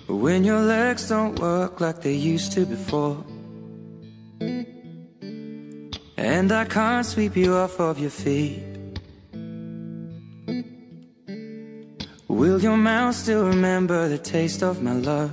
When your legs don't work like they used to before, and I can't sweep you off of your feet, will your mouth still remember the taste of my love?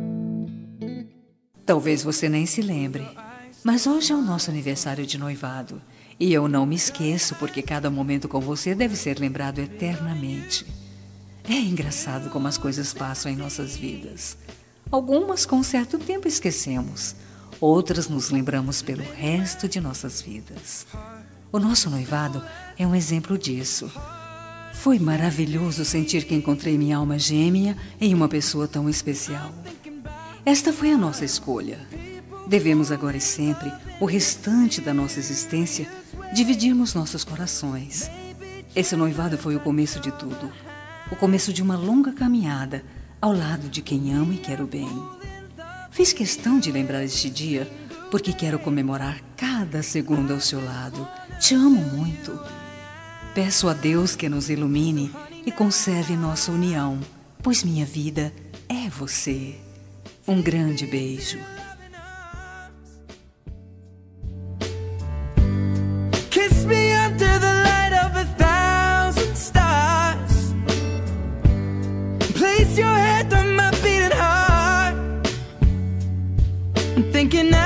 Talvez você nem se lembre, mas hoje é o nosso aniversário de noivado. E eu não me esqueço, porque cada momento com você deve ser lembrado eternamente. É engraçado como as coisas passam em nossas vidas. Algumas com certo tempo esquecemos, outras nos lembramos pelo resto de nossas vidas. O nosso noivado é um exemplo disso. Foi maravilhoso sentir que encontrei minha alma gêmea em uma pessoa tão especial. Esta foi a nossa escolha. Devemos agora e sempre, o restante da nossa existência, dividirmos nossos corações. Esse noivado foi o começo de tudo. O começo de uma longa caminhada ao lado de quem amo e quero bem. Fiz questão de lembrar este dia porque quero comemorar cada segundo ao seu lado. Te amo muito. Peço a Deus que nos ilumine e conserve nossa união, pois minha vida é você. Um grande beijo. Kiss me under the light of 1,000 stars. Place your head on my beating heart. I'm thinking